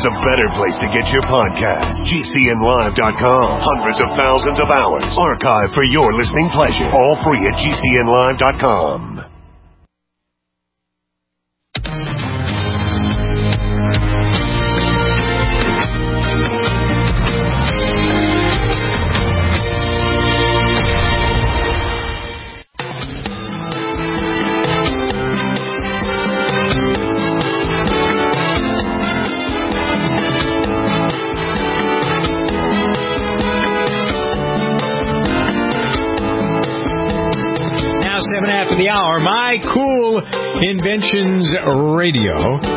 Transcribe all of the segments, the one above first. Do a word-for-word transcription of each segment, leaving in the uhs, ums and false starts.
there's a better place to get your podcast. G C N live dot com. Hundreds of thousands of hours archived for your listening pleasure. All free at G C N live dot com. The hour, My Cool Inventions Radio.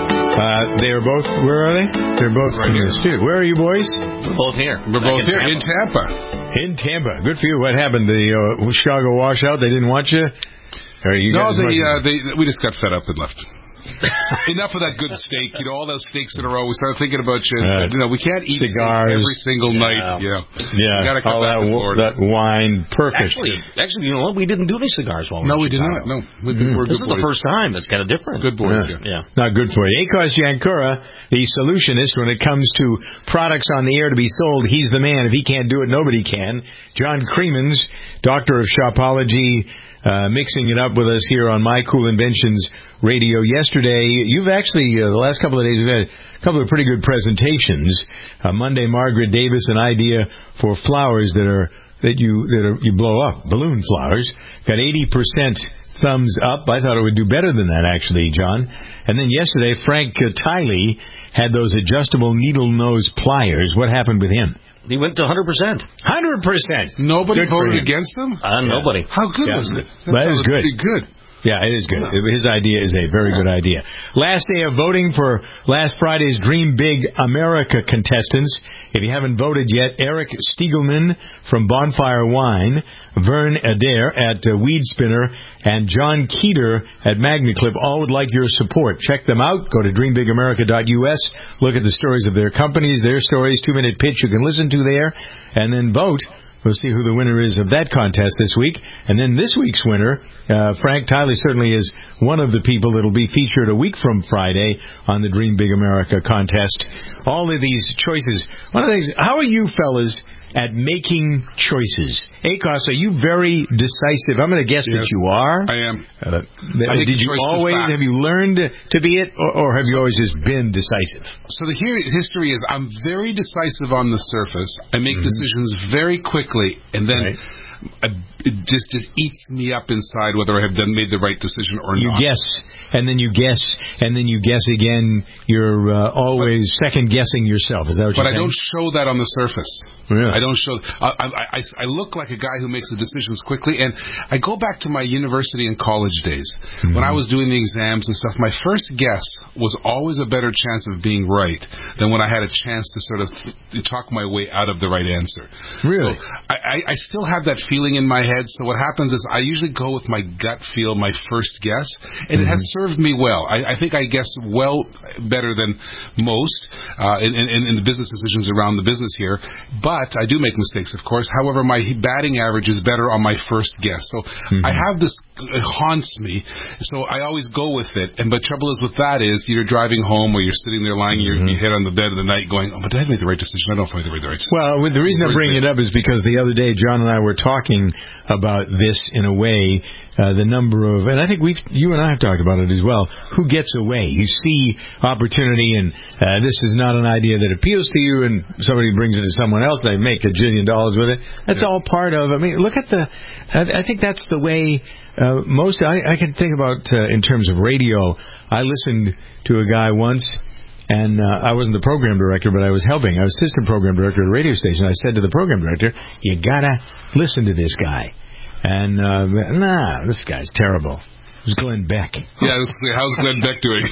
Uh, they are both, where are they? They're both right here. The where are you boys? We're both here. We're both here in Tampa. In Tampa. Good for you. What happened? The uh, Chicago washout? They didn't want you? Or you no, they, uh, they, we just got fed up and left. Enough of that good steak, you know, all those steaks in a row. We started thinking about you. Uh, you know, we can't eat cigars every single yeah. night. You know, yeah, we gotta cut all that, w- that wine, perfect. Actually, actually, you know what? We didn't do any cigars while we no, were we in did not. No, we, mm-hmm. we're this good is boys. the first time. It's kind of different. Good boys. Yeah. yeah, yeah. Not good for you. Akos Yankura, the solutionist when it comes to products on the air to be sold. He's the man. If he can't do it, nobody can. John Creemans, doctor of shopology. Uh, mixing it up with us here on My Cool Inventions Radio. Yesterday, you've actually, uh, the last couple of days, we've had a couple of pretty good presentations. Uh, Monday, Margaret Davis, an idea for flowers that are, that you, that are, you blow up, balloon flowers. Got eighty percent thumbs up. I thought it would do better than that, actually, John. And then yesterday, Frank uh, Tiley had those adjustable needle nose pliers. What happened with him? He went to one hundred percent. one hundred percent. Nobody good voted against him? Uh, yeah. Nobody. How good yeah. was it? That, that is good. Pretty good. Yeah, it is good. Yeah. His idea is a very good idea. Last day of voting for last Friday's Dream Big America contestants. If you haven't voted yet, Eric Stiegelman from Bonfire Wine, Vern Adair at uh, Weed Spinner, and John Keeter at Magnaclip all would like your support. Check them out. Go to dream big america dot U S. Look at the stories of their companies, their stories, two-minute pitch you can listen to there, and then vote. We'll see who the winner is of that contest this week. And then this week's winner, uh, Frank Tiley certainly is one of the people that will be featured a week from Friday on the Dream Big America contest. All of these choices. One of the things, how are you fellas at making choices? Akos, are you very decisive? I'm going to guess yes, that you are. I am. Uh, I did you always, have you learned to be it, or, or have you always just been decisive? So the here, history is I'm very decisive on the surface. I make mm-hmm. decisions very quickly, and then right. I, it just just eats me up inside whether I have done made the right decision or you not. You guess, and then you guess, and then you guess again. You're uh, always but, second guessing yourself. Is that what you're saying? But I don't show that on the surface. Really? I don't show. I, I, I, I look like a guy who makes the decisions quickly, and I go back to my university and college days mm-hmm. when I was doing the exams and stuff. My first guess was always a better chance of being right than when I had a chance to sort of talk my way out of the right answer. Really? So I, I still have that feeling in my head. So what happens is I usually go with my gut feel, my first guess, and mm-hmm. it has served me well. I, I think I guess well better than most uh, in, in, in the business decisions around the business here. But I do make mistakes, of course. However, my batting average is better on my first guess. So mm-hmm. I have this, it haunts me. So I always go with it. And but trouble is with that is you're driving home or you're sitting there lying mm-hmm. your, your head on the bed of the night going, oh, but did I make the right decision? I don't know if I made the right decision. Well, the reason I bring it up is because the other day John and I were talking about this in a way, uh, the number of, and I think we've, you and I have talked about it as well, who gets away. You see opportunity, and uh, this is not an idea that appeals to you, and somebody brings it to someone else, they make a jillion dollars with it. That's yeah. all part of, I mean, look at the, I, I think that's the way uh, most, I, I can think about uh, in terms of radio. I listened to a guy once, and uh, I wasn't the program director, but I was helping. I was assistant program director at a radio station. I said to the program director, you gotta listen to this guy. And, uh, nah, this guy's terrible. It was Glenn Beck. Yeah, this is, how's Glenn Beck doing?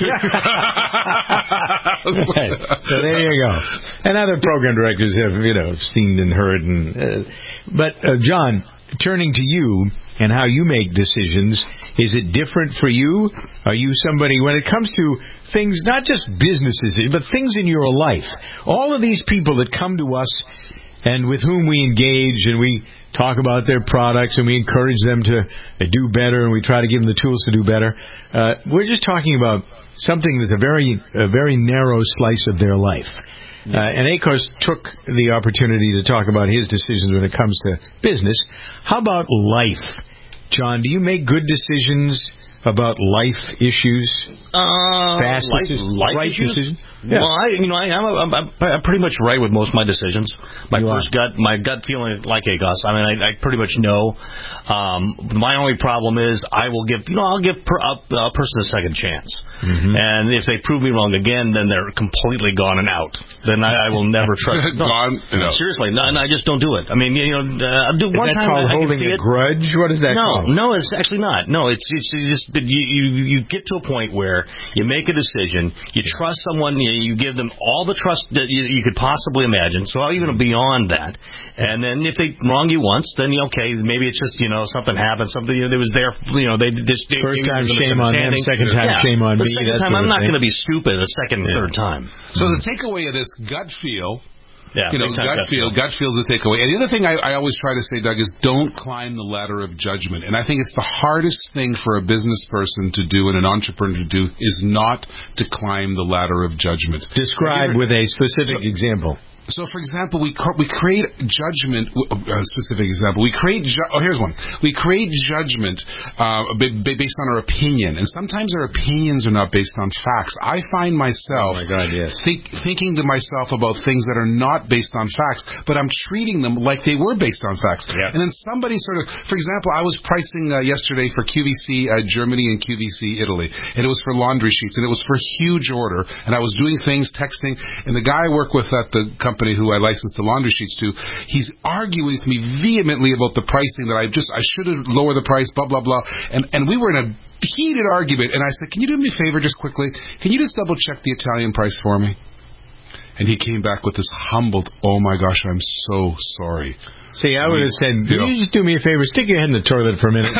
Right. So there you go. And other program directors have, you know, seen and heard. And, uh, but, uh, John, turning to you and how you make decisions, is it different for you? Are you somebody, when it comes to things, not just businesses, but things in your life, all of these people that come to us and with whom we engage and we talk about their products and we encourage them to do better and we try to give them the tools to do better, uh, we're just talking about something that's a very, a very narrow slice of their life. Uh, and Akos took the opportunity to talk about his decisions when it comes to business. How about life? John, do you make good decisions about life issues? Uh, Fast life, decisions? life right issues? decisions? Yeah. Well, I, you know, I, I'm, I'm, I'm pretty much right with most of my decisions. My You first are. gut, my gut feeling, like Agos. I mean, I, I pretty much know. Um, my only problem is I will give, you know, I'll give per, a, a person a second chance. Mm-hmm. And if they prove me wrong again, then they're completely gone and out. Then I, I will never trust. No, gone and out. Seriously, no, and I just don't do it. I mean, you know, uh, I'll do Is one that time. called I, I holding can see a it. grudge? What is that No, called? no, it's actually not. No, it's, it's you just you, you you get to a point where you make a decision, you trust someone, you, you give them all the trust that you, you could possibly imagine. So even beyond that, and then if they wrong you once, then you, okay, maybe it's just you know something happened, something you know, that was there, you know, they just First time shame on them, second time yeah. shame on the me. Second That time sort I'm of not thing. going to be stupid a second, Yeah. third time. So the takeaway of this gut feel, Yeah, you know, big time gut feel, gut feel is the takeaway. And the other thing I, I always try to say, Doug, is don't climb the ladder of judgment. And I think it's the hardest thing for a business person to do and an entrepreneur to do is not to climb the ladder of judgment. Describe with a specific So- example. So, for example, we cr- we create judgment. A uh, specific example, we create. Ju- oh, here's one. We create judgment uh, b- b- based on our opinion, and sometimes our opinions are not based on facts. I find myself Oh my God, yes. think, thinking to myself about things that are not based on facts, but I'm treating them like they were based on facts. Yeah. And then somebody sort of, for example, I was pricing uh, yesterday for Q V C uh, Germany and Q V C Italy, and it was for laundry sheets, and it was for a huge order. And I was doing things, texting, and the guy I work with at the company who I licensed the laundry sheets to, he's arguing with me vehemently about the pricing that I just I should have lowered the price, blah blah blah. And and we were in a heated argument, and I said, "Can you do me a favor, just quickly? Can you just double check the Italian price for me?" And he came back with this humbled, "Oh my gosh, I'm so sorry." See, I would have said, You "Will know. you just do me a favor? Stick your head in the toilet for a minute."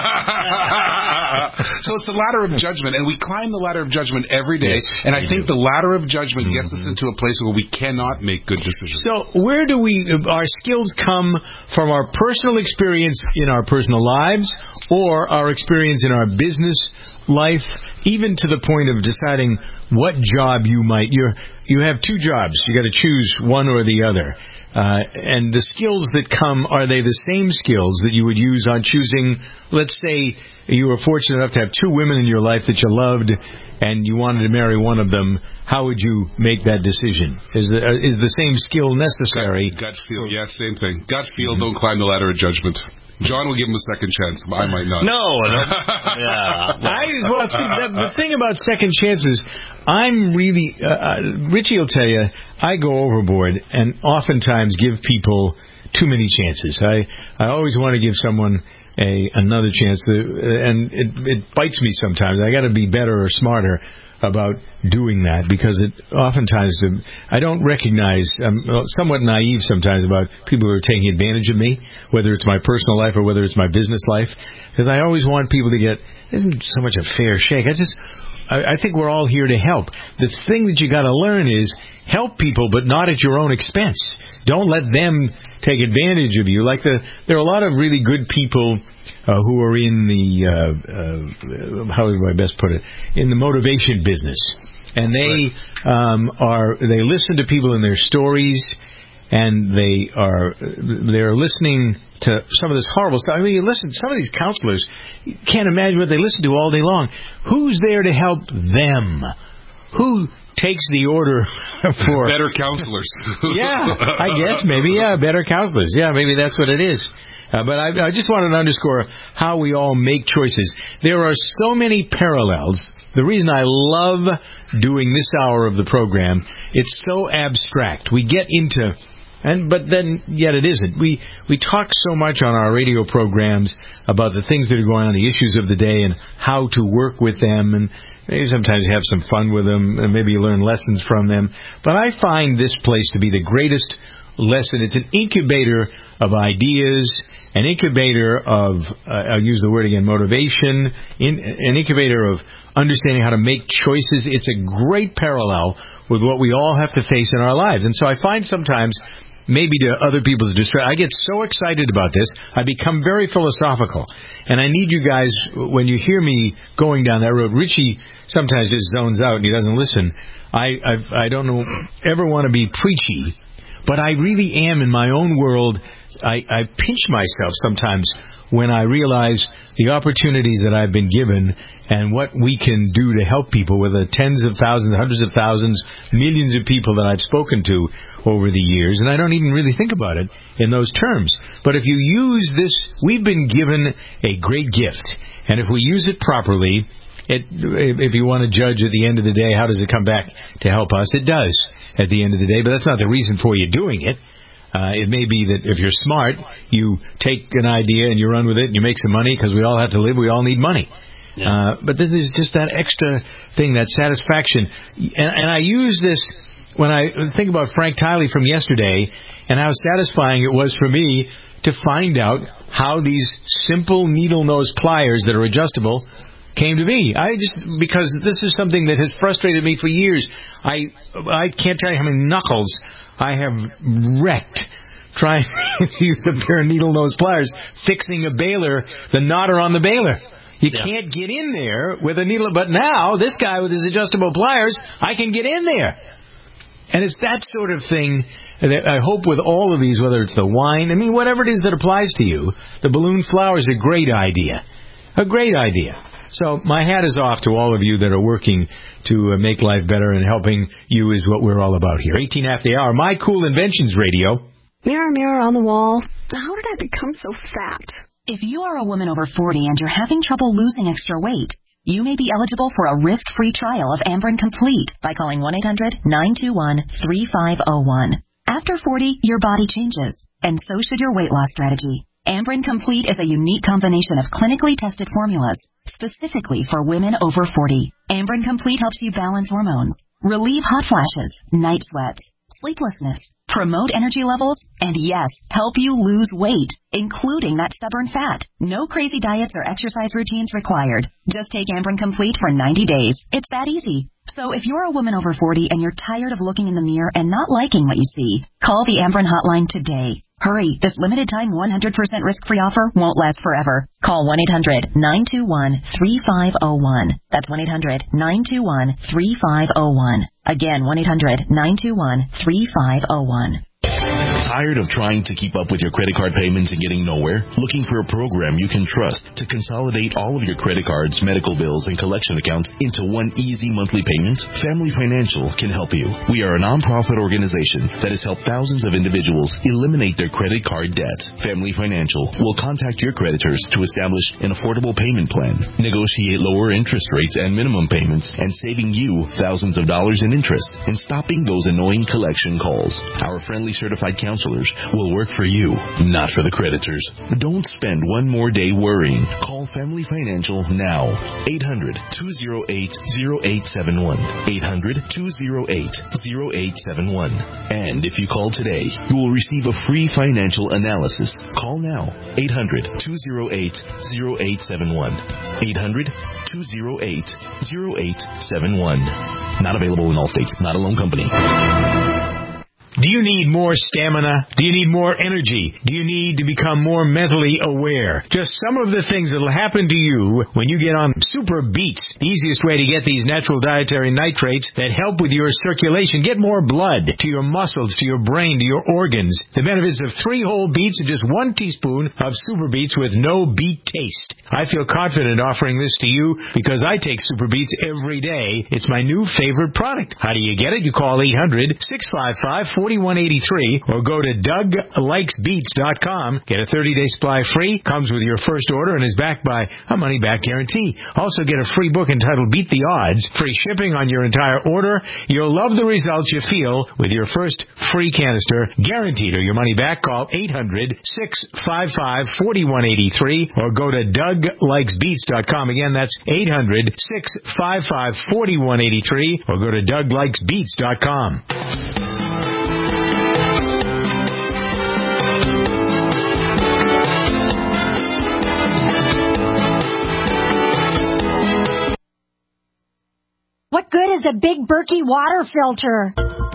So it's the ladder of judgment, and we climb the ladder of judgment every day. Yes, and I we think do. the ladder of judgment mm-hmm. gets us into a place where we cannot make good decisions. So where do we, our skills come from our personal experience in our personal lives or our experience in our business life, even to the point of deciding what job you might, you're, you have two jobs. You got to choose one or the other. Uh, and the skills that come, are they the same skills that you would use on choosing, let's say you were fortunate enough to have two women in your life that you loved and you wanted to marry one of them, how would you make that decision? Is the, uh, is the same skill necessary? Gut, gut feel, yeah, same thing. Gut feel, don't climb the ladder of judgment. John will give him a second chance. I might not. No, no. yeah. I, well, see, the, the thing about second chances, I'm really, uh, uh, Richie will tell you, I go overboard and oftentimes give people too many chances. I, I always want to give someone a another chance, to, and it, it bites me sometimes. I got to be better or smarter about doing that because it oftentimes I don't recognize. I'm somewhat naive sometimes about people who are taking advantage of me, whether it's my personal life or whether it's my business life, because I always want people to get isn't so much a fair shake. I just I, I think we're all here to help. The thing that you got to learn is help people, but not at your own expense. Don't let them take advantage of you. Like the there are a lot of really good people Uh, who are in the, uh, uh, how do I best put it, in the motivation business. And they um, are, they listen to people and their stories, and they are, they're listening to some of this horrible stuff. I mean, you listen, some of these counselors, you can't imagine what they listen to all day long. Who's there to help them? Who takes the order for... Better counselors. Yeah, I guess, maybe, yeah, better counselors. Yeah, maybe that's what it is. Uh, but I, I just wanted to underscore how we all make choices. There are so many parallels. The reason I love doing this hour of the program, it's so abstract. We get into, and but then yet it isn't. We we talk so much on our radio programs about the things that are going on, the issues of the day, and how to work with them, and maybe sometimes you have some fun with them, and maybe you learn lessons from them. But I find this place to be the greatest lesson. It's an incubator of ideas, an incubator of, uh, I'll use the word again, motivation, in, an incubator of understanding how to make choices. It's a great parallel with what we all have to face in our lives. And so I find sometimes maybe to other people's distress. I get so excited about this, I become very philosophical. And I need you guys, when you hear me going down that road, Richie sometimes just zones out and he doesn't listen. I I, I don't know, ever want to be preachy, but I really am in my own world. I, I pinch myself sometimes when I realize the opportunities that I've been given and what we can do to help people with the tens of thousands, hundreds of thousands, millions of people that I've spoken to over the years, and I don't even really think about it in those terms. But if you use this, we've been given a great gift, and if we use it properly, it, if you want to judge at the end of the day, how does it come back to help us? It does at the end of the day, but that's not the reason for you doing it. Uh, it may be that if you're smart, you take an idea and you run with it and you make some money, because we all have to live, we all need money. Yeah. Uh, but then there's just that extra thing, that satisfaction. And, and I use this when I think about Frank Tiley from yesterday and how satisfying it was for me to find out how these simple needle nose pliers that are adjustable came to be. I just, because this is something that has frustrated me for years. I I can't tell you how many knuckles I have wrecked trying to use a pair of needle nose pliers, fixing a baler, the knotter on the baler. You yeah. can't get in there with a needle, but now this guy with his adjustable pliers, I can get in there. And it's that sort of thing that I hope with all of these, whether it's the wine, I mean, whatever it is that applies to you, the balloon flower is a great idea. A great idea. So my hat is off to all of you that are working to uh, make life better, and helping you is what we're all about here. eighteen after the hour, My Cool Inventions Radio. Mirror, mirror on the wall, how did I become so fat? If you are a woman over forty and you're having trouble losing extra weight, you may be eligible for a risk-free trial of Amberen Complete by calling one eight hundred nine two one three five zero one. After forty, your body changes, and so should your weight loss strategy. Amberen Complete is a unique combination of clinically tested formulas, specifically for women over forty. Amberen Complete helps you balance hormones, relieve hot flashes, night sweats, sleeplessness, promote energy levels, and yes, help you lose weight, including that stubborn fat. No crazy diets or exercise routines required. Just take Amberen Complete for ninety days. It's that easy. So if you're a woman over forty and you're tired of looking in the mirror and not liking what you see, call the Amberen hotline today. Hurry, this limited time one hundred percent risk-free offer won't last forever. Call one eight hundred nine two one three five zero one. That's one eight hundred nine two one three five zero one. Again, one eight hundred nine two one three five zero one. Tired of trying to keep up with your credit card payments and getting nowhere? Looking for a program you can trust to consolidate all of your credit cards, medical bills, and collection accounts into one easy monthly payment? Family Financial can help you. We are a nonprofit organization that has helped thousands of individuals eliminate their credit card debt. Family Financial will contact your creditors to establish an affordable payment plan, negotiate lower interest rates and minimum payments, and saving you thousands of dollars in interest and stopping those annoying collection calls. Our friendly certified counselors will work for you, not for the creditors. Don't spend one more day worrying. Call Family Financial now. eight hundred two oh eight oh eight seven one. eight hundred two oh eight oh eight seven one. And if you call today, you will receive a free financial analysis. Call now. eight hundred two oh eight oh eight seven one. eight hundred two oh eight oh eight seven one. Not available in all states. Not a loan company. Do you need more stamina? Do you need more energy? Do you need to become more mentally aware? Just some of the things that will happen to you when you get on Super Beets, the easiest way to get these natural dietary nitrates that help with your circulation. Get more blood to your muscles, to your brain, to your organs. The benefits of three whole beets and just one teaspoon of Super Beets with no beet taste. I feel confident offering this to you because I take Super Beets every day. It's my new favorite product. How do you get it? You call eight hundred six five five four one eight three or go to Doug Likes Beets dot com. Get a thirty-day supply free. Comes with your first order and is backed by a money-back guarantee. Also get a free book entitled Beat the Odds. Free shipping on your entire order. You'll love the results you feel with your first free canister. Guaranteed or your money back. Call eight hundred six five five four one eight three or go to Doug Likes Beets dot com. Again, that's eight hundred six five five four one eight three or go to Doug Likes Beets dot com. What good is a big Berkey water filter?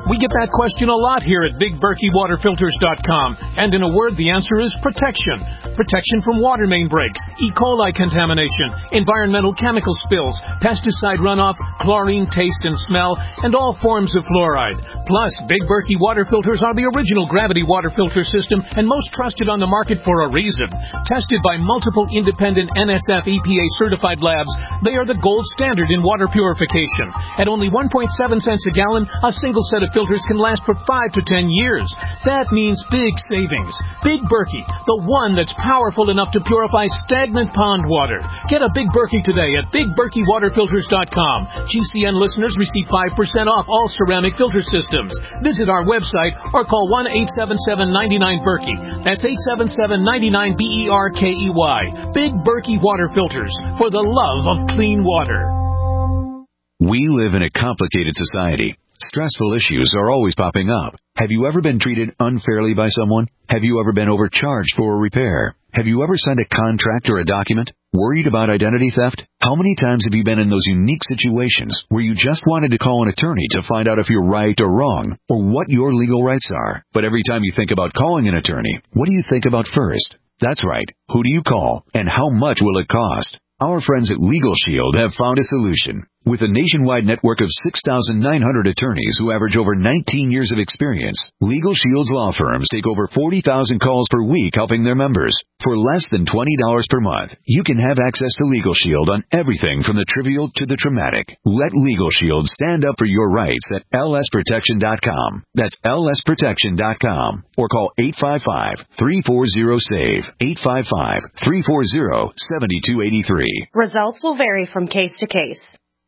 We get that question a lot here at Big Berkey Water Filters dot com. And in a word, the answer is protection. Protection from water main breaks, E. coli contamination, environmental chemical spills, pesticide runoff, chlorine taste and smell, and all forms of fluoride. Plus, Big Berkey Water Filters are the original gravity water filter system and most trusted on the market for a reason. Tested by multiple independent N S F E P A certified labs, they are the gold standard in water purification. At only one point seven cents a gallon, a single set of filters can last for five to ten years. That means big savings. Big Berkey, the one that's powerful enough to purify stagnant pond water. Get a Big Berkey today at Big Berkey Water Filters dot com. G C N listeners receive five percent off all ceramic filter systems. Visit our website or call one eight seven seven, nine nine, Berkey. That's eight seven seven, nine nine, B E R K E Y. Big Berkey Water Filters, for the love of clean water. We live in a complicated society. Stressful issues are always popping up. Have you ever been treated unfairly by someone? Have you ever been overcharged for a repair? Have you ever signed a contract or a document? Worried about identity theft? How many times have you been in those unique situations where you just wanted to call an attorney to find out if you're right or wrong, or what your legal rights are? But every time you think about calling an attorney, what do you think about first? That's right. Who do you call, and how much will it cost? Our friends at Legal Shield have found a solution. With a nationwide network of six thousand nine hundred attorneys who average over nineteen years of experience, Legal Shield's law firms take over forty thousand calls per week helping their members. For less than twenty dollars per month, you can have access to Legal Shield on everything from the trivial to the traumatic. Let Legal Shield stand up for your rights at L S protection dot com. That's L S protection dot com. Or call eight five five, three four zero, SAVE, eight five five, three four zero, seven two eight three. Results will vary from case to case.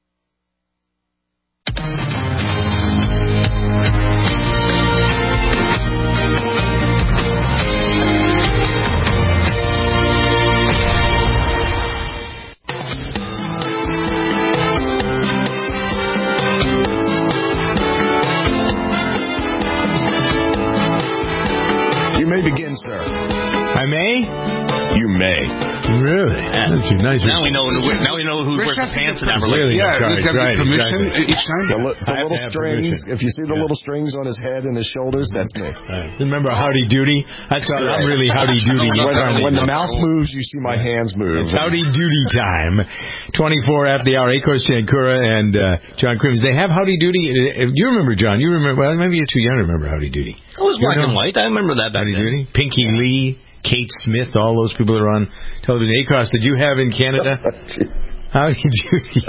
You may begin, sir. I may? You may. Really? That's nice. Now we know. Now we know who wears the pants in Everly. Yeah, Right, he's got right, permission exactly. each time. The, li- the I have to little have strings, permission. if you see the Yeah. little strings on his head and his shoulders, that's me. Right. Remember Howdy Doody? That's how I'm really Howdy Doody. When, when the mouth moves, you see my hands move. It's Howdy Doody time. twenty-four after the hour. Akos Chankura and uh, John Crims. They have Howdy Doody. Uh, do you remember, John? You remember? Well, maybe you're too young to remember Howdy Doody. It was black and white. I remember that back Howdy then. Doody. Pinky Lee, Kate Smith, all those people that are on television. Akos, did you have in Canada? Howdy Doody.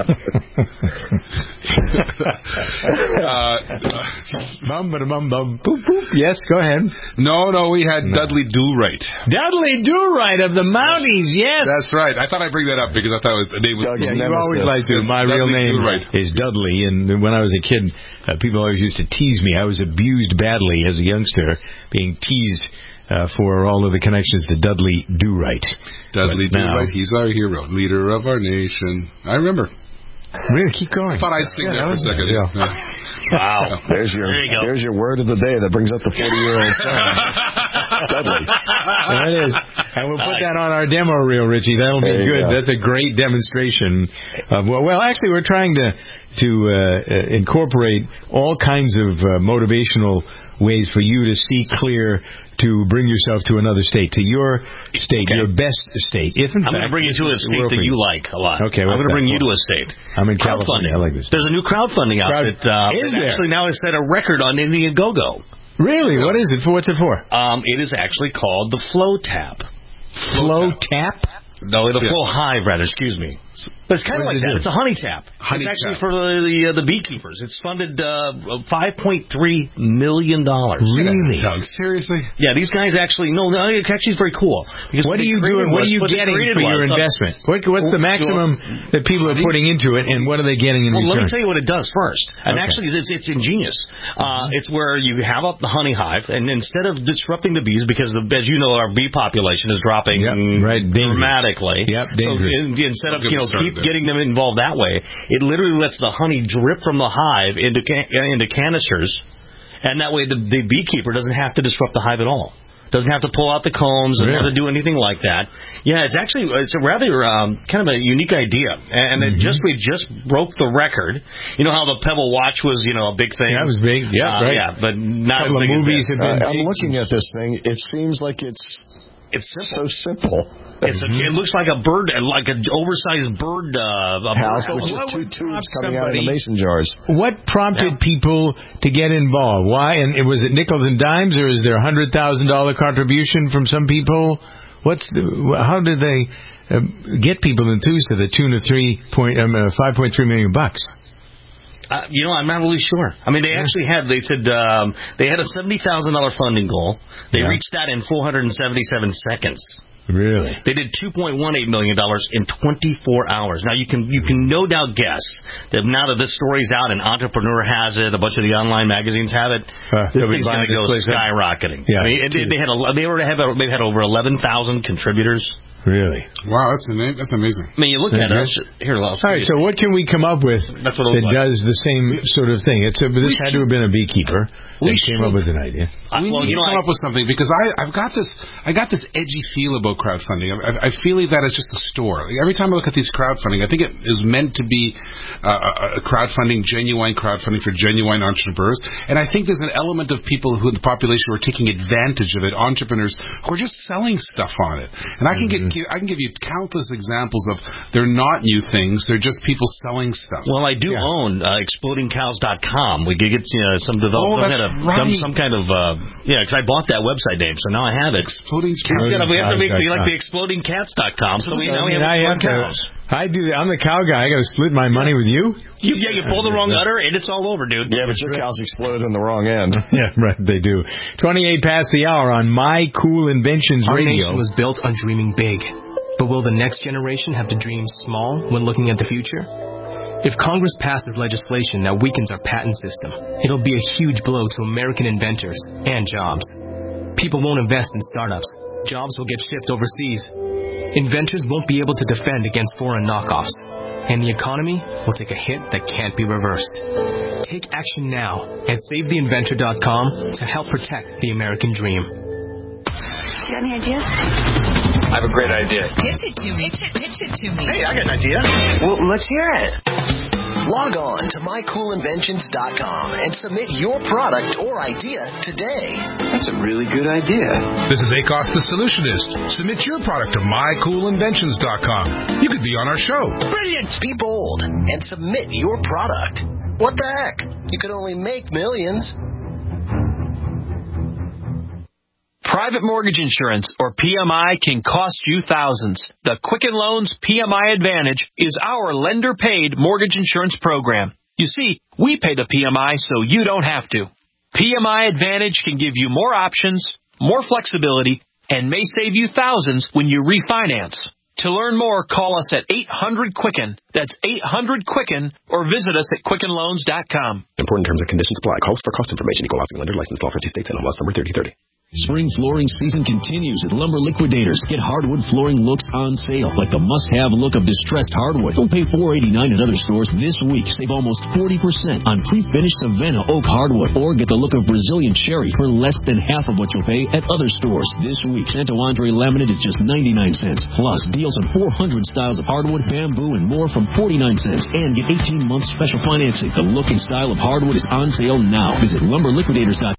uh, bum, bum, bum, bum, boop, boop. Yes, go ahead. No, no, we had no. Dudley Do-Right. Dudley Do-Right of the Mounties, yes. That's right. I thought I'd bring that up because I thought it was, the name was... Yeah, you always like to. My Dudley real name Do-Right. is Dudley, and when I was a kid, uh, people always used to tease me. I was abused badly as a youngster, being teased Uh, for all of the connections to Dudley Do-Right. Dudley now, Do-Right, he's our hero, leader of our nation. I remember. Really, keep going. I thought I'd sing yeah, there for a second. Yeah. Yeah. Wow. There's your there you go. there's your word of the day that brings up the forty-year-old son. Dudley. There it is. And we'll put that on our demo reel, Richie. That'll be good. Go. That's a great demonstration of, well, well, actually, we're trying to, to uh, uh, incorporate all kinds of uh, motivational ways for you to see clear to bring yourself to another state, to your state, okay. your best state. If in I'm going to bring you to a state that you like a lot. Okay, I'm going to bring that? you to a state. I'm in California. I like this. There's a new crowdfunding out Crowd- that uh, is there? actually now has set a record on Indiegogo. Really? What is it for? What's it for? Um, it is actually called the Flow Tap. Flow Tap? No, it'll yeah. Flow Hive, rather. Excuse me. But it's kind of like that. It's a honey tap. Honey it's actually tap. for the the, uh, the beekeepers. It's funded uh, five point three million dollars. Really? Seriously? Yeah, these guys actually no, no it's actually very cool. Because what are you doing? What are you getting for your investment? What, what's the maximum that people are putting into it, and what are they getting in well, return? Well, let me tell you what it does first. And okay. actually, it's it's ingenious. Uh, it's where you have up the honey hive, and instead of disrupting the bees, because the, as you know, our bee population is dropping yep, right, dramatically. Yep, dangerous. So in, instead of you know keep there. getting them involved that way, it literally lets the honey drip from the hive into can, into canisters, and that way the, the beekeeper doesn't have to disrupt the hive at all. Doesn't have to pull out the combs. Doesn't Really? have to do anything like that. Yeah, it's actually it's a rather um, kind of a unique idea, and it Mm-hmm. just we just broke the record. You know how the Pebble watch was, you know, a big thing. Yeah, it was big. Yeah, Uh, right. Yeah, but not Couple as of big as movies this. have been Uh, I'm big. looking at this thing. It seems like it's It's simple. so simple. It's a, it looks like a bird, like an oversized bird uh, a House bird. with just What two would tubes prompt coming out of the somebody- mason jars. What prompted people to get involved? Why? And it- was it nickels and dimes, or is there a hundred thousand dollar contribution from some people? What's the, how did they uh, get people enthused to the tune of three point um, uh, five point three million bucks? Uh, you know, I'm not really sure. I mean, they actually had, they said um, they had a seventy thousand dollars funding goal. They Yeah. reached that in four hundred seventy-seven seconds. Really? They did two point one eight million dollars in twenty-four hours. Now, you can you can no doubt guess that now that this story's out and Entrepreneur has it, a bunch of the online magazines have it, Uh, this they'll be thing's going buying to go this place up. skyrocketing. Yeah. I mean, it, they had a, they already have a, they've had over eleven thousand contributors. Really? Wow, that's ama- that's amazing. I mean, you look at Okay. us here. All All right. So what can we come up with That's what it that looks like. does the same sort of thing? It's a, this had to have been a beekeeper. We They came up with an idea. I- We well, need you to know, come I- up with something because I, I've got this I got this edgy feel about crowdfunding. I, I feel that it's just a store. Like every time I look at these crowdfunding, I think it is meant to be uh, a crowdfunding, genuine crowdfunding for genuine entrepreneurs. And I think there's an element of people who in the population who are taking advantage of it, entrepreneurs who are just selling stuff on it. And I can Mm-hmm. get I can give you countless examples of they're not new things; they're just people selling stuff. Well, I do Yeah. own uh, exploding cows dot com. We could get you know, some develop Oh, that's some, right. some some kind of uh, yeah, because I bought that website name, so now I have it. Exploding We gotta- we have to make the, like the Cows exploding cats dot com. So we I now we mean, have I exploding have to- cows. I do. I'm the cow guy. I got to split my money with you. You, yeah, you pull the wrong udder and it's all over, dude. Yeah, but your cows exploded in the wrong end. Yeah, right. They do. twenty-eight past the hour on My Cool Inventions Our Radio. nation was built on dreaming big. But will the next generation have to dream small when looking at the future? If Congress passes legislation that weakens our patent system, it'll be a huge blow to American inventors and jobs. People won't invest in startups. Jobs will get shipped overseas. Inventors won't be able to defend against foreign knockoffs. And the economy will take a hit that can't be reversed. Take action now at save the inventor dot com to help protect the American dream. Do you have any ideas? I have a great idea. Pitch it to me. Pitch it, pitch it to me. Hey, I got an idea. Well, let's hear it. Log on to my cool inventions dot com and submit your product or idea today. That's a really good idea. This is Akos the Solutionist. Submit your product to my cool inventions dot com. You could be on our show. Brilliant! Be bold and submit your product. What the heck? You could only make millions. Private mortgage insurance, or P M I, can cost you thousands. The Quicken Loans P M I Advantage is our lender-paid mortgage insurance program. You see, we pay the P M I so you don't have to. P M I Advantage can give you more options, more flexibility, and may save you thousands when you refinance. To learn more, call us at eight hundred Quicken. That's eight hundred Quicken, or visit us at quicken loans dot com. Important terms and conditions apply. Calls for cost information. Equal housing lender. Licensed all fifty states. N M L S number thirty thirty. Spring flooring season continues at Lumber Liquidators. Get hardwood flooring looks on sale, like the must-have look of distressed hardwood. Don't pay four eighty-nine at other stores this week. Save almost forty percent on pre-finished Savannah oak hardwood, or get the look of Brazilian cherry for less than half of what you'll pay at other stores. This week, Santo Andre laminate is just ninety-nine cents. Plus, deals on four hundred styles of hardwood, bamboo, and more from forty-nine cents. And get eighteen months special financing. The look and style of hardwood is on sale now. Visit lumber liquidators dot com.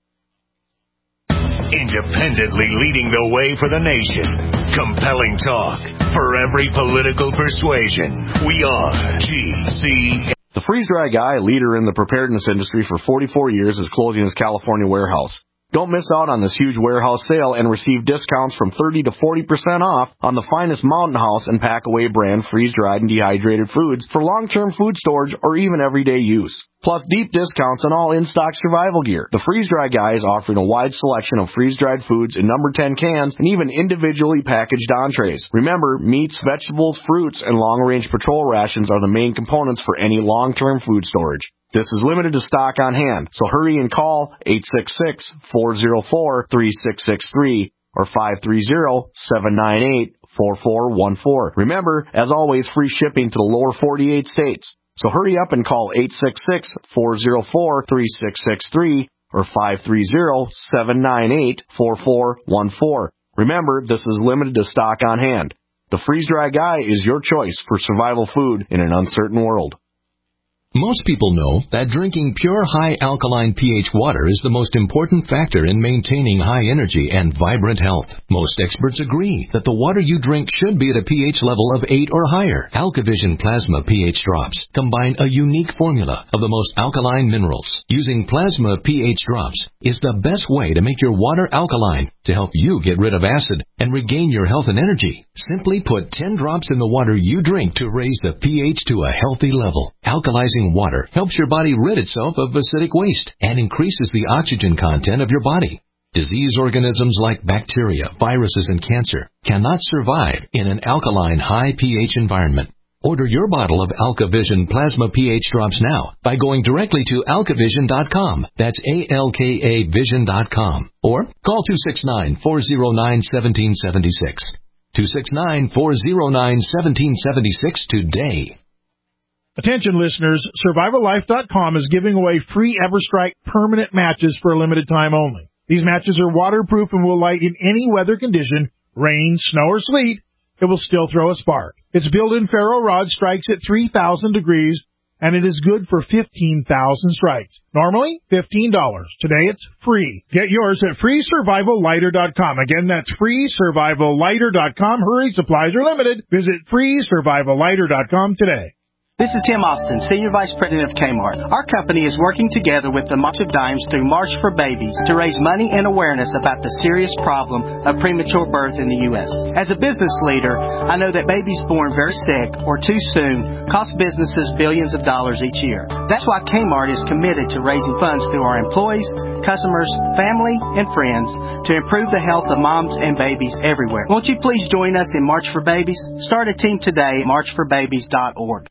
Independently leading the way for the nation. Compelling talk for every political persuasion. We are G C. The freeze-dry guy, leader in the preparedness industry for forty-four years, is closing his California warehouse. Don't miss out on this huge warehouse sale and receive discounts from thirty to forty percent off on the finest Mountain House and Packaway brand freeze-dried and dehydrated foods for long-term food storage or even everyday use. Plus deep discounts on all in-stock survival gear. The Freeze-Dry Guy is offering a wide selection of freeze-dried foods in number ten cans and even individually packaged entrees. Remember, meats, vegetables, fruits, and long-range patrol rations are the main components for any long-term food storage. This is limited to stock on hand, so hurry and call eight six six, four zero four, three six six three or five three zero, seven nine eight, four four one four. Remember, as always, free shipping to the lower forty-eight states. So hurry up and call eight six six, four zero four, three six six three or five three zero, seven nine eight, four four one four. Remember, this is limited to stock on hand. The freeze-dry guy is your choice for survival food in an uncertain world. Most people know that drinking pure high alkaline pH water is the most important factor in maintaining high energy and vibrant health. Most experts agree that the water you drink should be at a pH level of eight or higher. AlkaVision Plasma pH drops combine a unique formula of the most alkaline minerals. Using Plasma pH drops is the best way to make your water alkaline to help you get rid of acid and regain your health and energy. Simply put ten drops in the water you drink to raise the pH to a healthy level. Alkalizing water helps your body rid itself of acidic waste and increases the oxygen content of your body. Disease organisms like bacteria, viruses, and cancer cannot survive in an alkaline high pH environment. Order your bottle of AlkaVision Plasma pH drops now by going directly to alka vision dot com. That's A L K A vision dot com. Or call two six nine, four zero nine, one seven seven six. two six nine, four zero nine, one seven seven six today. Attention listeners, survival life dot com is giving away free EverStrike permanent matches for a limited time only. These matches are waterproof and will light in any weather condition, rain, snow, or sleet. It will still throw a spark. Its built-in ferro rod strikes at three thousand degrees, and it is good for fifteen thousand strikes. Normally, fifteen dollars. Today, it's free. Get yours at free survival lighter dot com. Again, that's free survival lighter dot com. Hurry, supplies are limited. Visit free survival lighter dot com today. This is Tim Austin, Senior Vice President of Kmart. Our company is working together with the March of Dimes through March for Babies to raise money and awareness about the serious problem of premature birth in the U S As a business leader, I know that babies born very sick or too soon cost businesses billions of dollars each year. That's why Kmart is committed to raising funds through our employees, customers, family, and friends to improve the health of moms and babies everywhere. Won't you please join us in March for Babies? Start a team today at march for babies dot org.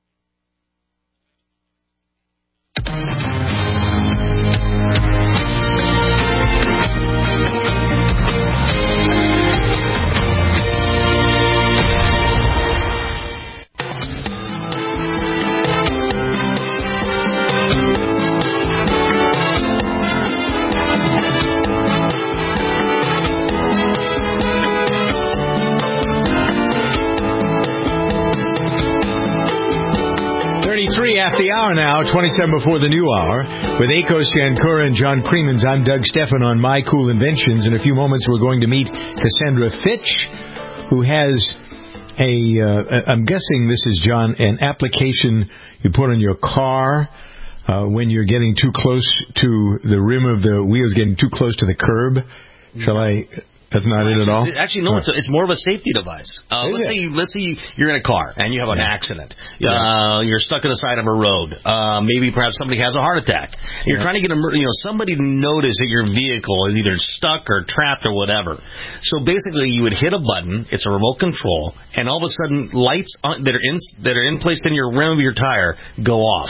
After the hour now, twenty-seven before the new hour, with Akos Shankura and John Creemans. I'm Doug Stephan on My Cool Inventions. In a few moments, we're going to meet Cassandra Fitch, who has a, uh, I'm guessing this is, John, an application you put on your car uh, when you're getting too close to the rim of the wheels, getting too close to the curb. Shall I... That's not it at all? Actually, no, it's, a, it's more of a safety device. Uh, let's, say you, let's say you, you're in a car and you have an accident. Uh, you're stuck on the side of a road. Uh, maybe perhaps somebody has a heart attack. You're yeah. trying to get a, you know, somebody to notice that your vehicle is either stuck or trapped or whatever. So basically, you would hit a button. It's a remote control, and all of a sudden, lights on, that are in that are in placed in your rim of your tire go off.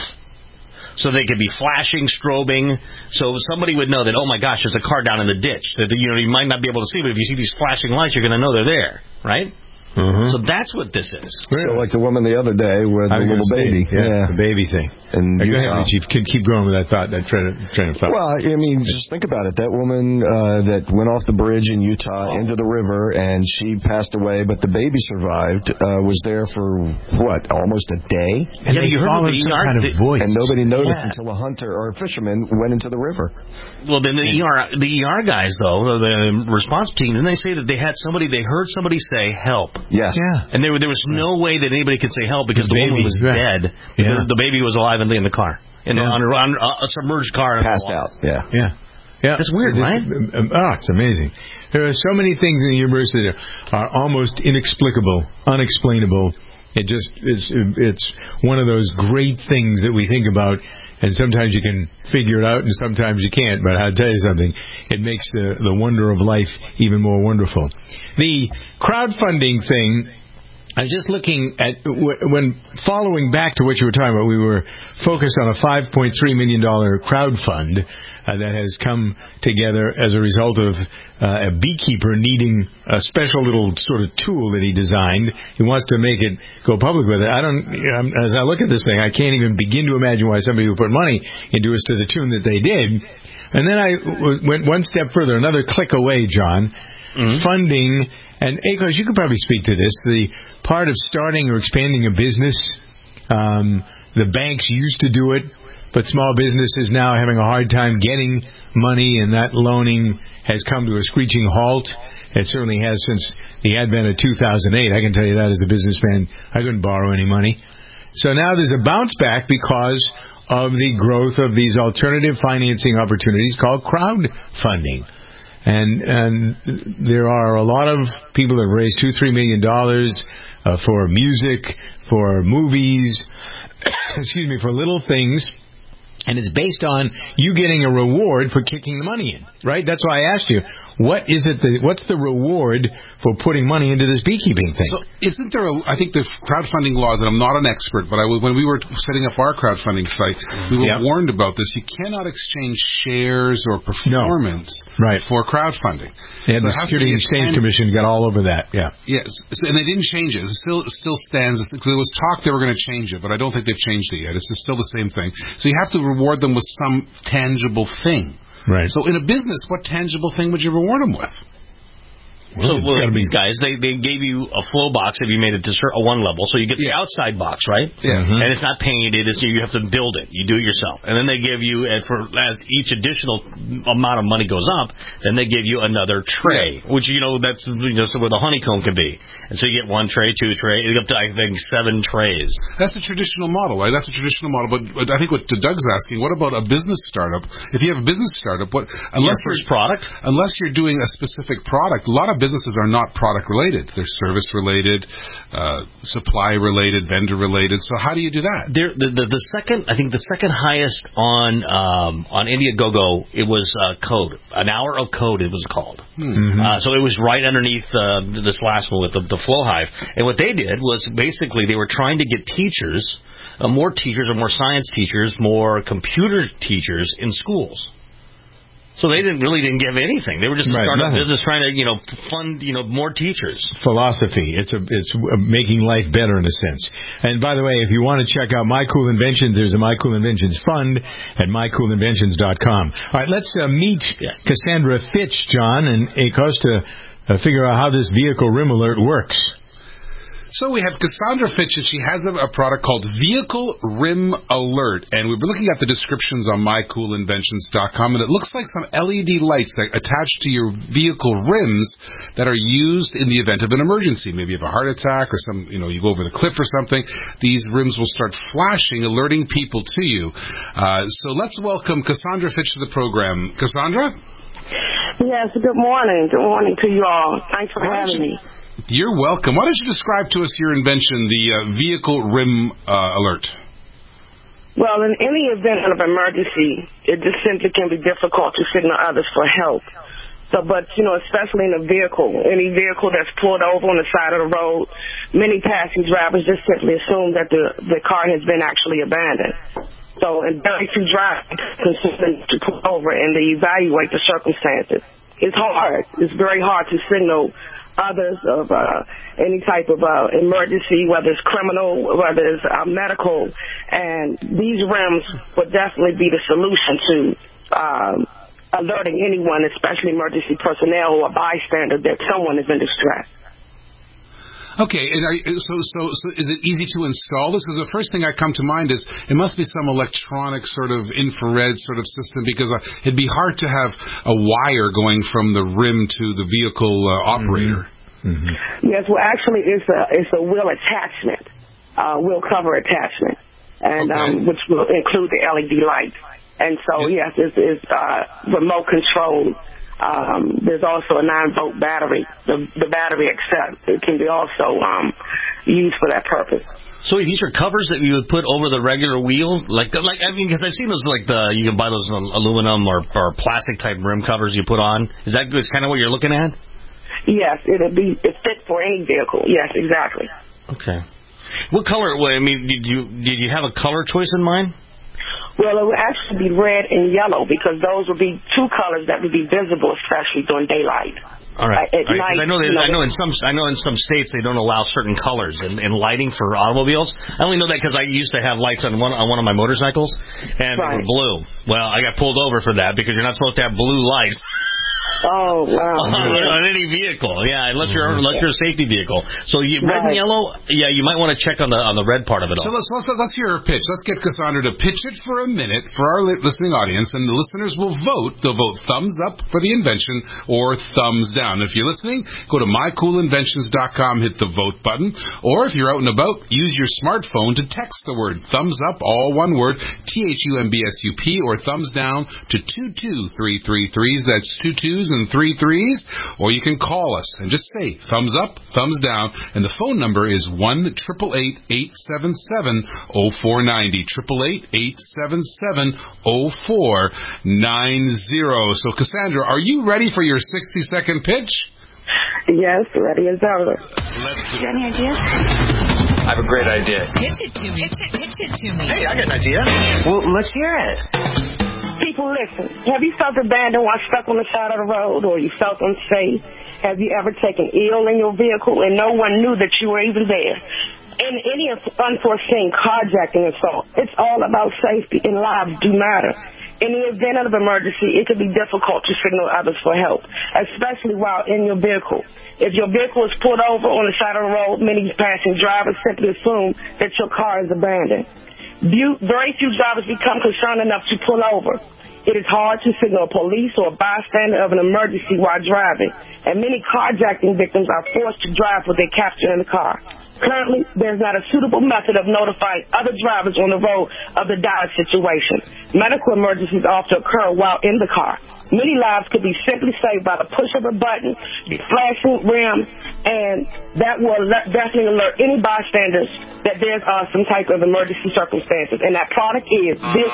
So they could be flashing, strobing, so somebody would know that, oh, my gosh, there's a car down in the ditch. That, you know, you might not be able to see, but if you see these flashing lights, you're going to know they're there, right? Mm-hmm. So that's what this is. So like the woman the other day with the little say, baby. Yeah, yeah, the baby thing. And go ahead, Chief. Keep going with that thought, that train of, train of thought. Well, I mean, just think about it. That woman uh, that went off the bridge in Utah into the river, and she passed away, but the baby survived, uh, was there for, what, almost a day? And yeah, you heard some kind of voice. And nobody noticed yeah. until a hunter or a fisherman went into the river. Well, then the E R, the E R guys, though, the response team, didn't they say that they had somebody, they heard somebody say, help. Yes. Yeah. And there, there was no way that anybody could say help because the, the woman was right. dead. Yeah. The, the baby was alive and in the car, in yeah. the, on, a, on a submerged car. Passed out. Yeah. Yeah. Yeah. That's weird, it's, right? Oh, it's amazing. There are so many things in the universe that are almost inexplicable, unexplainable. It just it's it's one of those great things that we think about. And sometimes you can figure it out, and sometimes you can't. But I'll tell you something. It makes the, the wonder of life even more wonderful. The crowdfunding thing, I was just looking at, when following back to what you were talking about, we were focused on a five point three million dollars crowd fund uh, that has come together as a result of uh, a beekeeper needing a special little sort of tool that he designed. He wants to make it go public with it. I don't. Um, as I look at this thing, I can't even begin to imagine why somebody would put money into it to the tune that they did. And then I w- went one step further, another click away, John. Mm-hmm. Funding, and Akos, you could probably speak to this. The part of starting or expanding a business, um, the banks used to do it, but small businesses now are having a hard time getting money, and that loaning has come to a screeching halt. It certainly has since the advent of two thousand eight. I can tell you that as a businessman, I couldn't borrow any money. So now there's a bounce back because of the growth of these alternative financing opportunities called crowdfunding. And and there are a lot of people that raise two, three million dollars uh, for music, for movies, excuse me, for little things. And it's based on you getting a reward for kicking the money in, right? That's why I asked you, what is it? The, what's the reward for putting money into this beekeeping thing? So, isn't there? A, I think the crowdfunding laws, and I'm not an expert, but I, when we were setting up our crowdfunding site, we were yep. warned about this. You cannot exchange shares or performance no. right. for crowdfunding. Yeah, so the Security and Exchange Commission got all over that. Yeah. Yes, so, and they didn't change it. It still it still stands. There was talk they were going to change it, but I don't think they've changed it yet. It's still the same thing. So you have to reward them with some tangible thing. Right. So in a business, what tangible thing would you reward them with? So well, these guys, they, they gave you a flow box if you made it to a one level. So you get the yeah. outside box, right? Yeah. Mm-hmm. And it's not painted. It's, you have to build it. You do it yourself. And then they give you, for as each additional amount of money goes up, then they give you another tray, yeah. which, you know, that's you know, so where the honeycomb can be. And so you get one tray, two tray, up to, I think, seven trays. That's a traditional model, right? That's a traditional model. But, but I think what Doug's asking, what about a business startup? If you have a business startup, what unless Your first product? Unless you're doing a specific product, a lot of businesses are not product related. They're service related, uh, supply related, vendor related. So how do you do that? There, the, the the second, I think the second highest on um, on Indiegogo, it was uh, code, an hour of code. It was called. Mm-hmm. Uh, so it was right underneath uh, this last one with the, the Flow Hive. And what they did was basically they were trying to get teachers, uh, more teachers, or more science teachers, more computer teachers in schools. So they didn't really didn't give anything. They were just a right, startup nothing. business trying to, you know, fund, you know, more teachers. Philosophy. It's a it's making life better in a sense. And by the way, if you want to check out My Cool Inventions, there's a My Cool Inventions fund at my cool inventions dot com. All right, let's uh, meet yeah. Cassandra Fitch, John, and Akos to uh, figure out how this vehicle rim alert works. So we have Cassandra Fitch, and she has a, a product called Vehicle Rim Alert. And we've been looking at the descriptions on my cool inventions dot com, and it looks like some L E D lights that attach to your vehicle rims that are used in the event of an emergency. Maybe you have a heart attack or some, you know, you go over the cliff or something. These rims will start flashing, alerting people to you. Uh, so let's welcome Cassandra Fitch to the program. Cassandra? Yes, good morning. Good morning to you all. Thanks for Why having you, me. You're welcome. Why don't you describe to us your invention, the uh, Vehicle Rim uh, Alert? Well, in any event of emergency, it just simply can be difficult to signal others for help. So, but, you know, especially in a vehicle, any vehicle that's pulled over on the side of the road, many passing drivers just simply assume that the, the car has been actually abandoned. So, and very few drivers consider to pull over and they evaluate the circumstances. It's hard. It's very hard to signal others of uh, any type of uh, emergency, whether it's criminal, whether it's uh, medical, and these rims would definitely be the solution to um, alerting anyone, especially emergency personnel or a bystander, that someone is in distress. Okay, and are you, so, so so is it easy to install this? Because the first thing I come to mind is it must be some electronic sort of infrared sort of system, because uh, it'd be hard to have a wire going from the rim to the vehicle uh, operator. Mm-hmm. Yes, well, actually, it's a it's a wheel attachment, uh, wheel cover attachment, and okay. um, which will include the L E D light. And so, yes, it's, it's uh, remote controlled. Um, there's also a nine volt battery. The, the battery itself, it can be also um, used for that purpose. So these are covers that you would put over the regular wheel, like like I mean, because I've seen those like the you can buy those aluminum or, or plastic type rim covers you put on. Is that is kind of what you're looking at? Yes, it'll be it fit for any vehicle. Yes, exactly. Okay. What color? Well, I mean, did you did you have a color choice in mind? Well, it would actually be red and yellow because those would be two colors that would be visible, especially during daylight. All right. At All right. night, I know, that, you know, I know in some I know in some states they don't allow certain colors in, in lighting for automobiles. I only know that because I used to have lights on one on one of my motorcycles, and right. they were blue. Well, I got pulled over for that because you're not supposed to have blue lights. Oh wow! on, on any vehicle, yeah, unless you're unless you're a safety vehicle. So you, red and yellow, yeah, you might want to check on the on the red part of it all. So let's let's let's hear her pitch. Let's get Cassandra to pitch it for a minute for our li- listening audience, and the listeners will vote. They'll vote thumbs up for the invention or thumbs down. If you're listening, go to my cool inventions dot com, hit the vote button, or if you're out and about, use your smartphone to text the word thumbs up, all one word, T H U M B S U P, or thumbs down to two two three three threes. That's two twos and three threes, or you can call us and just say thumbs up, thumbs down, and the phone number is one eight eight eight, eight seven seven, zero four nine zero, eight eight eight, eight seven seven, zero four nine zero. So Cassandra, are you ready for your sixty second pitch? Yes, ready as ever. You got any ideas? I have a great idea. Pitch it to me. Pitch it, pitch it to me. Hey, I got an idea. Well, let's hear it. People, listen. Have you felt abandoned while stuck on the side of the road, or you felt unsafe? Have you ever taken ill in your vehicle and no one knew that you were even there? In any unforeseen carjacking assault, it's all about safety, and lives do matter. In the event of emergency, it can be difficult to signal others for help, especially while in your vehicle. If your vehicle is pulled over on the side of the road, many passing drivers simply assume that your car is abandoned. Very few drivers become concerned enough to pull over. It is hard to signal a police or a bystander of an emergency while driving, and many carjacking victims are forced to drive what they capture in the car. Currently, there's not a suitable method of notifying other drivers on the road of the dire situation. Medical emergencies often occur while in the car. Many lives could be simply saved by the push of a button, the flashing rim, and that will alert, definitely alert any bystanders that there's uh, some type of emergency circumstances. And that product is this.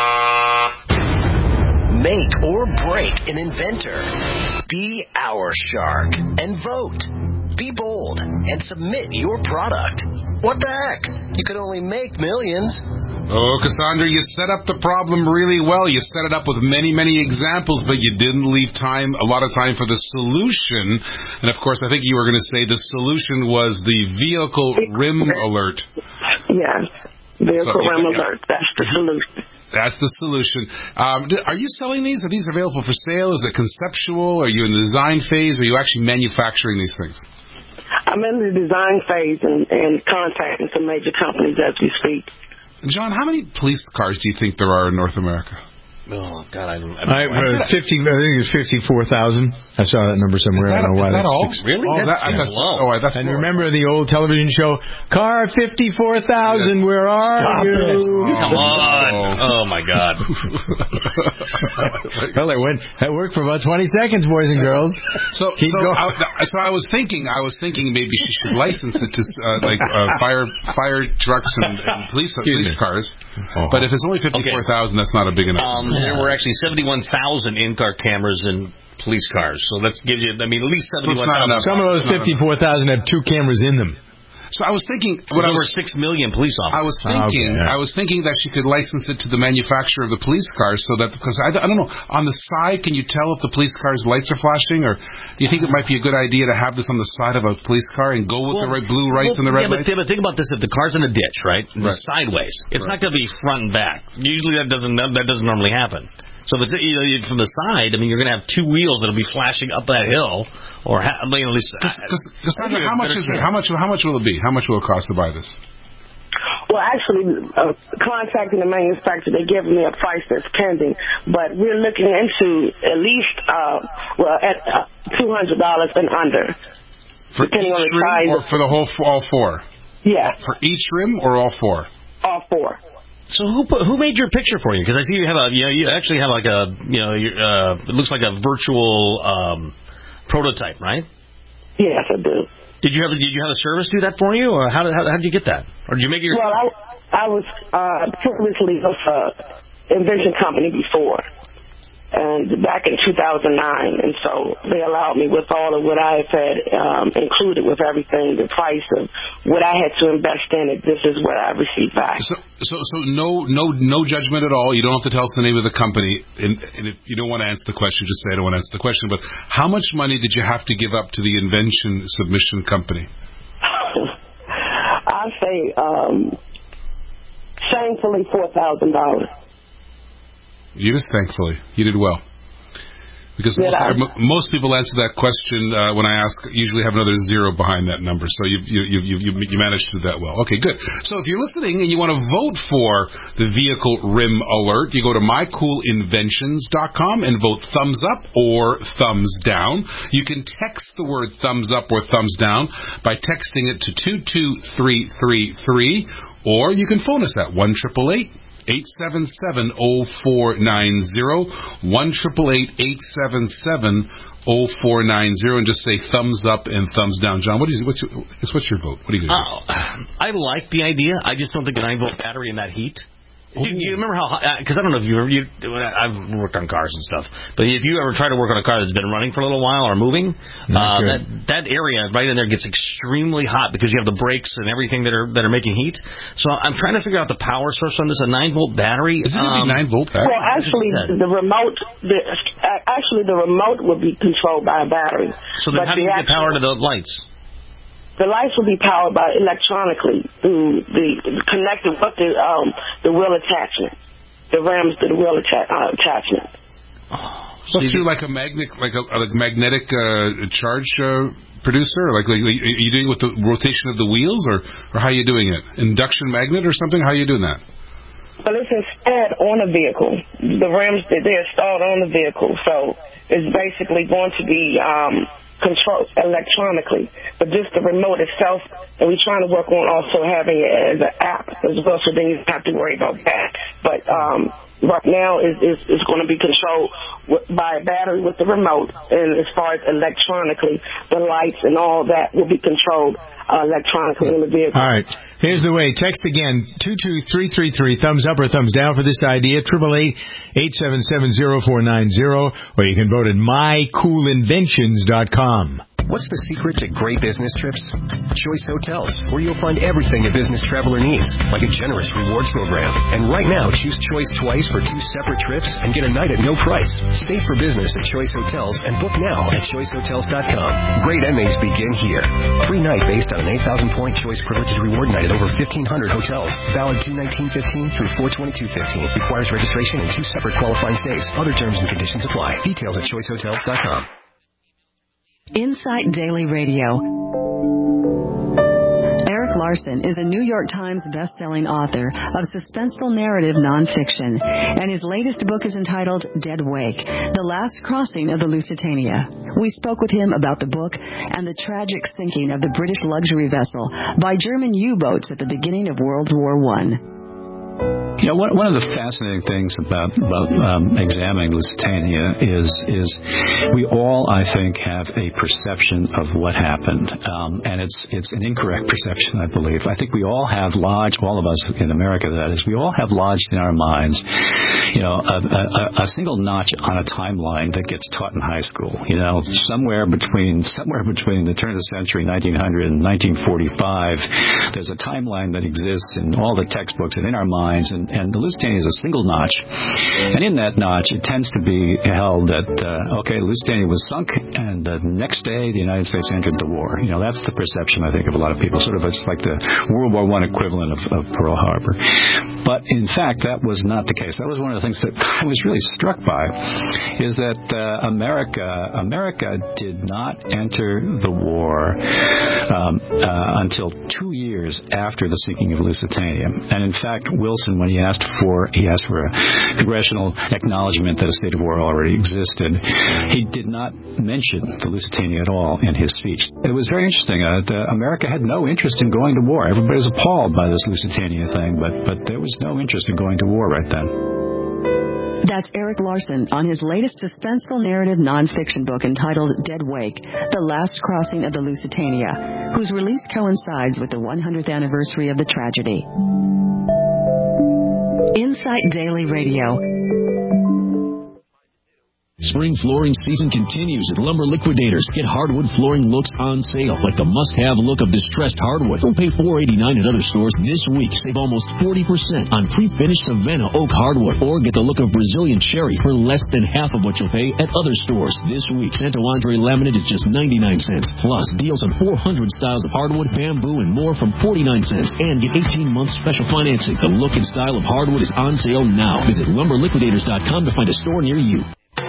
Make or break an inventor. Be our shark and vote. Be bold and submit your product. What the heck? You could only make millions. Oh, Cassandra, you set up the problem really well. You set it up with many, many examples, but you didn't leave time, a lot of time for the solution. And, of course, I think you were going to say the solution was the vehicle rim alert. Yes, vehicle So, rim yeah. alert. That's the solution. That's the solution. Um, d- are you selling these? Are these available for sale? Is it conceptual? Are you in the design phase? Are you actually manufacturing these things? I'm in the design phase and, and contacting some major companies as we speak. John, how many police cars do you think there are in North America? Oh God, I, I, I, uh, fifty. I think it's fifty-four thousand. I saw that number somewhere. Is that, I don't know why. is that all? Really? Oh, That's that, that's low. Oh, that's and low. remember the old television show, Car fifty-four thousand. Where are Stop you? it. Come on! Oh my God! Well, it went. That worked for about twenty seconds, boys and girls. So, Keep so, going. I, so I was thinking, I was thinking maybe she should license it to uh, like uh, fire fire trucks and, and police police me. cars. Oh. But if it's only fifty-four thousand, that's not a big enough. Um, there were actually seventy-one thousand in-car cameras in police cars. So let's give you. I mean, at least seventy-one thousand. Some of those fifty-four thousand have two cameras in them. So I was thinking, What what I over was six million police officers. I was thinking, Okay, yeah. I was thinking that she could license it to the manufacturer of the police cars, so that because I, I don't know, on the side, can you tell if the police car's lights are flashing, or do you think it might be a good idea to have this on the side of a police car and go with Well, the right blue lights well, and the red yeah, but, lights? yeah, but think about this: if the car's in a ditch, right, Right. sideways, it's Right. not going to be front and back. Usually, that doesn't that doesn't normally happen. So if it's you know from the side, I mean, you're going to have two wheels that'll be flashing up that hill, or ha- I mean, at least. Cassandra, how much is it? How much? How much will it be? How much will it cost to buy this? Well, actually, uh, contacting the manufacturer, they give me a price that's pending, but we're looking into at least, uh, well, at uh, two hundred dollars and under, For depending each on the rim, size. or for the whole, all four? Yeah, For each rim, or all four? all four. So who put, who made your picture for you? Because I see you have a you know you actually have like a you know you, uh, it looks like a virtual um, prototype, right? Yes, I do. Did you have did you have a service do that for you, or how did how, how did you get that? Or did you make it your? Well, I, I was uh, previously with an invention company before. and back in two thousand nine, and so they allowed me with all of what I had um, included with everything, the price of what I had to invest in it. This is what I received back. So, so, so no, no, no judgment at all. You don't have to tell us the name of the company, and, and if you don't want to answer the question, just say I don't want to answer the question. But how much money did you have to give up to the invention submission company? I say, um, shamefully, four thousand dollars. You just thankfully. You did well. Because most, most people answer that question uh, when I ask, usually have another zero behind that number. So you you, you you you managed to do that well. Okay, good. So if you're listening and you want to vote for the Vehicle Rim Alert, you go to my cool inventions dot com and vote thumbs up or thumbs down. You can text the word thumbs up or thumbs down by texting it to two two three three three, or you can phone us at one eight eight eight eight seven seven, zero four nine zero, one eight eight eight, eight seven seven, zero four nine zero, and just say thumbs up and thumbs down. John, what is what's your, what's your vote? What are you going to do? Uh, I like the idea. I just don't think a nine volt battery in that heat. Do you remember how? Because I don't know if you ever. You, I've worked on cars and stuff, but if you ever try to work on a car that's been running for a little while or moving, uh, that that area right in there gets extremely hot because you have the brakes and everything that are that are making heat. So I'm trying to figure out the power source on this. A nine volt battery. Is it um, a nine volt battery? Well, actually, the remote. The, actually, the remote would be controlled by a battery. So then, how do you get power to the lights? The lights will be powered by electronically through the connected with the um, the wheel attachment, the rams to the wheel atta- uh, attachment. Oh, so through like a magnet, like a, a magnetic uh, charge uh, producer, like, like are you doing it with the rotation of the wheels, or or how are you doing it? Induction magnet or something? How are you doing that? Well, it's installed on a vehicle. The rams they're installed on the vehicle, so it's basically going to be. Um, controlled electronically, but just the remote itself, and we're trying to work on also having it as an app as well, so then you don't have to worry about that. But um, right now, is is is going to be controlled w- by a battery with the remote, and as far as electronically, the lights and all that will be controlled uh, electronically in the vehicle. All right. Here's the way. Text again, two two three three three, thumbs up or thumbs down for this idea, eight eight eight, eight seven seven, zero four nine zero, or you can vote at my cool inventions dot com. What's the secret to great business trips? Choice Hotels, where you'll find everything a business traveler needs, like a generous rewards program. And right now, choose Choice twice for two separate trips and get a night at no price. Stay for business at Choice Hotels and book now at choice hotels dot com. Great endings begin here. Free night based on an eight thousand point Choice Privileged Reward Night at over fifteen hundred hotels. Valid two nineteen fifteen through four twenty-two fifteen. Requires registration in two separate qualifying states. Other terms and conditions apply. Details at choice hotels dot com. Insight Daily Radio. Eric Larson is a New York Times best-selling author of suspenseful narrative nonfiction, and his latest book is entitled Dead Wake, The Last Crossing of the Lusitania. We spoke with him about the book and the tragic sinking of the British luxury vessel by German U-boats at the beginning of World War One. You know, one, one of the fascinating things about, about um, examining Lusitania is is we all, I think, have a perception of what happened, um, and it's it's an incorrect perception, I believe. I think we all have lodged, all of us in America, that is, we all have lodged in our minds, you know, a, a, a single notch on a timeline that gets taught in high school. You know, somewhere between somewhere between the turn of the century, nineteen hundred, and nineteen forty-five, there's a timeline that exists in all the textbooks and in our minds, and And the Lusitania is a single notch. And in that notch, it tends to be held that, uh, okay, Lusitania was sunk, and the next day the United States entered the war. You know, that's the perception, I think, of a lot of people. Sort of it's like the World War One equivalent of, of Pearl Harbor. But, in fact, that was not the case. That was one of the things that I was really struck by, is that uh, America America did not enter the war um, uh, until two years after the sinking of Lusitania. And, in fact, Wilson, when he asked for he asked for a congressional acknowledgement that a state of war already existed, he did not mention the Lusitania at all in his speech. It was very interesting. Uh, the, America had no interest in going to war. Everybody was appalled by this Lusitania thing, but, but there was no interest in going to war right then. That's Eric Larson on his latest suspenseful narrative nonfiction book entitled Dead Wake, The Last Crossing of the Lusitania, whose release coincides with the one hundredth anniversary of the tragedy. Insight Daily Radio. Spring flooring season continues at Lumber Liquidators. Get hardwood flooring looks on sale, like the must-have look of distressed hardwood. Don't pay four dollars and eighty-nine cents at other stores. This week, save almost forty percent on pre-finished Savannah oak hardwood, or get the look of Brazilian cherry for less than half of what you'll pay at other stores. This week, Santo Andre laminate is just ninety-nine cents. Plus, deals on four hundred styles of hardwood, bamboo, and more from forty-nine cents. And get eighteen months special financing. The look and style of hardwood is on sale now. Visit lumber liquidators dot com to find a store near you.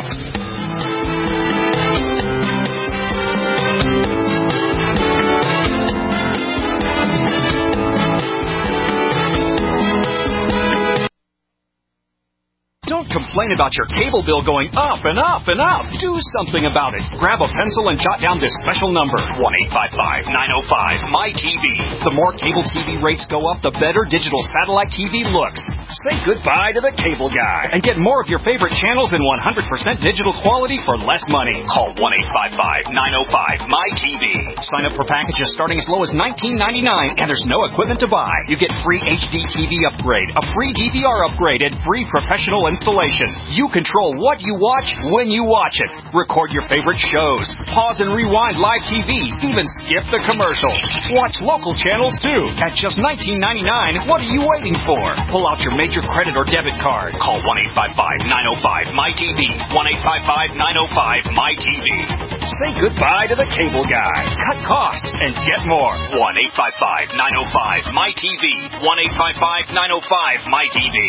Don't complain about your cable bill going up and up and up. Do something about it. Grab a pencil and jot down this special number, one eight five five, nine oh five, M Y T V. The more cable T V rates go up, the better digital satellite T V looks. Say goodbye to the cable guy and get more of your favorite channels in one hundred percent digital quality for less money. Call one eight five five, nine oh five, M Y T V. Sign up for packages starting as low as nineteen ninety-nine, and there's no equipment to buy. You get free H D T V upgrade, a free D V R upgrade, and free professional installation. You control what you watch when you watch it. Record your favorite shows. Pause and rewind live T V. Even skip the commercials. Watch local channels too. At just nineteen ninety-nine, what are you waiting for? Pull out your major credit or debit card. Call one eight five five, nine oh five, M Y T V. one eight five five, nine oh five, M Y T V. Say goodbye to the cable guy. Cut costs and get more. one eight five five, nine oh five, M Y T V. one eight five five, nine oh five, M Y T V.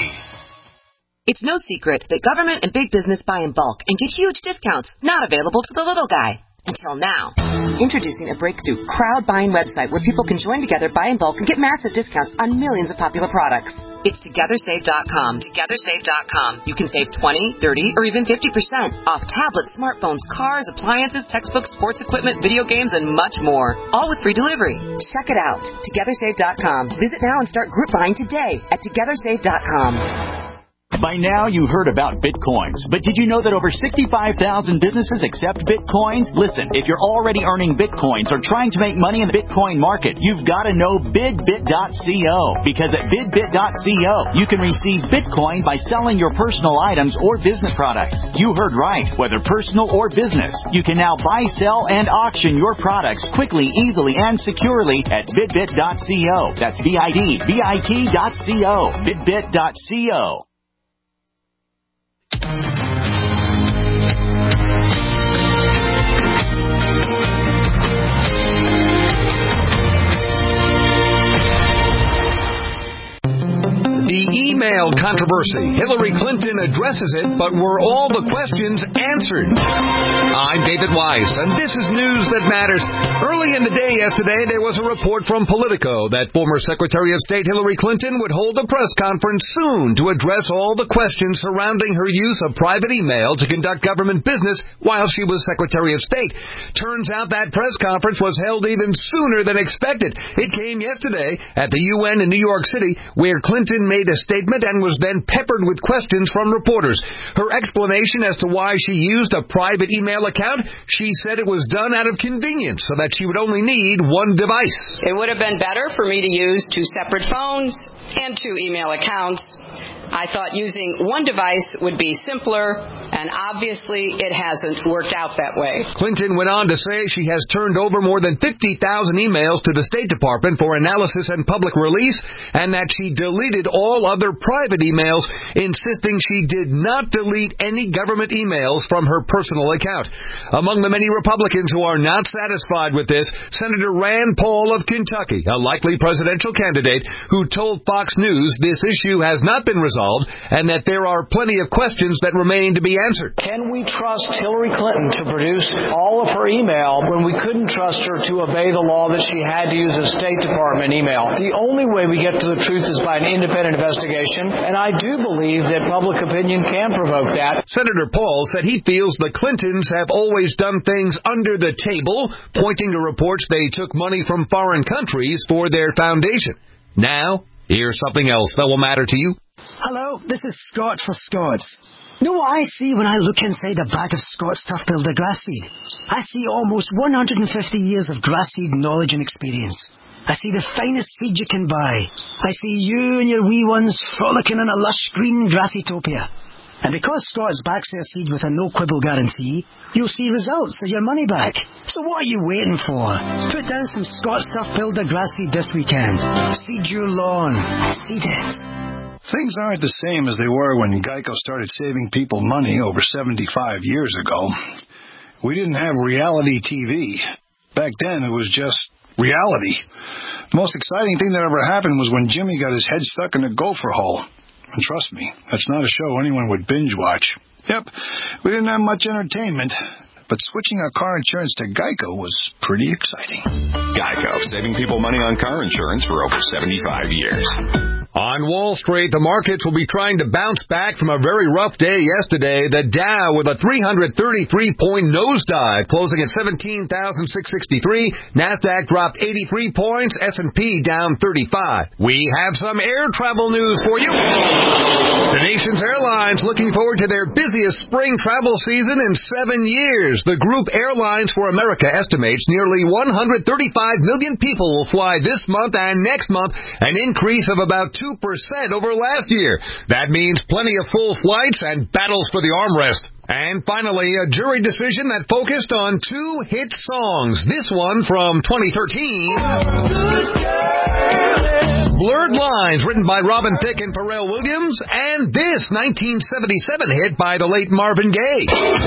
It's no secret that government and big business buy in bulk and get huge discounts not available to the little guy. Until now. Introducing a breakthrough crowd buying website where people can join together, buy in bulk, and get massive discounts on millions of popular products. It's Together Save dot com. Together Save dot com. You can save twenty, thirty, or even fifty percent off tablets, smartphones, cars, appliances, textbooks, sports equipment, video games, and much more. All with free delivery. Check it out. Together Save dot com. Visit now and start group buying today at Together Save dot com. By now, you've heard about Bitcoins, but did you know that over sixty-five thousand businesses accept Bitcoins? Listen, if you're already earning Bitcoins or trying to make money in the Bitcoin market, you've got to know bidbit dot co, because at bidbit dot co, you can receive Bitcoin by selling your personal items or business products. You heard right. Whether personal or business, you can now buy, sell, and auction your products quickly, easily, and securely at bidbit dot co. That's B I D B I T dot co. bidbit dot co. The email controversy. Hillary Clinton addresses it, but were all the questions answered? I'm David Weiss, and this is News That Matters. Early in the day yesterday, there was a report from Politico that former Secretary of State Hillary Clinton would hold a press conference soon to address all the questions surrounding her use of private email to conduct government business while she was Secretary of State. Turns out that press conference was held even sooner than expected. It came yesterday at the U N in New York City, where Clinton made a statement and was then peppered with questions from reporters. Her explanation as to why she used a private email account, she said it was done out of convenience so that she would only need one device. It would have been better for me to use two separate phones and two email accounts. I thought using one device would be simpler, and obviously it hasn't worked out that way. Clinton went on to say she has turned over more than fifty thousand emails to the State Department for analysis and public release, and that she deleted all other private emails, insisting she did not delete any government emails from her personal account. Among the many Republicans who are not satisfied with this, Senator Rand Paul of Kentucky, a likely presidential candidate, who told Fox News this issue has not been resolved and that there are plenty of questions that remain to be answered. Can we trust Hillary Clinton to produce all of her email when we couldn't trust her to obey the law that she had to use a State Department email? The only way we get to the truth is by an independent investigation, and I do believe that public opinion can provoke that. Senator Paul said he feels the Clintons have always done things under the table, pointing to reports they took money from foreign countries for their foundation. Now, here's something else that will matter to you. Hello, this is Scott for Scots. Know what I see when I look inside a bag of Scott's Turf Builder grass seed? I see almost one hundred fifty years of grass seed knowledge and experience. I see the finest seed you can buy. I see you and your wee ones frolicking in a lush green grassitopia. And because Scots backs their seed with a no-quibble guarantee, you'll see results for your money back. So what are you waiting for? Put down some Scots Turf Builder grass seed this weekend. Seed your lawn. Seed it. Things aren't the same as they were when Geico started saving people money over seventy-five years ago. We didn't have reality T V. Back then, it was just reality. The most exciting thing that ever happened was when Jimmy got his head stuck in a gopher hole. And trust me, that's not a show anyone would binge watch. Yep, we didn't have much entertainment, but switching our car insurance to Geico was pretty exciting. Geico, saving people money on car insurance for over seventy-five years. On Wall Street, the markets will be trying to bounce back from a very rough day yesterday. The Dow with a three hundred thirty-three point nosedive, closing at seventeen thousand six hundred sixty-three. NASDAQ dropped eighty-three points, S and P down thirty-five. We have some air travel news for you. The nation's airlines looking forward to their busiest spring travel season in seven years. The group Airlines for America estimates nearly one hundred thirty-five million people will fly this month and next month, an increase of about two percent over last year. That means plenty of full flights and battles for the armrest. And finally, a jury decision that focused on two hit songs. This one from twenty thirteen. Blurred Lines, written by Robin Thicke and Pharrell Williams, and this nineteen seventy-seven hit by the late Marvin Gaye.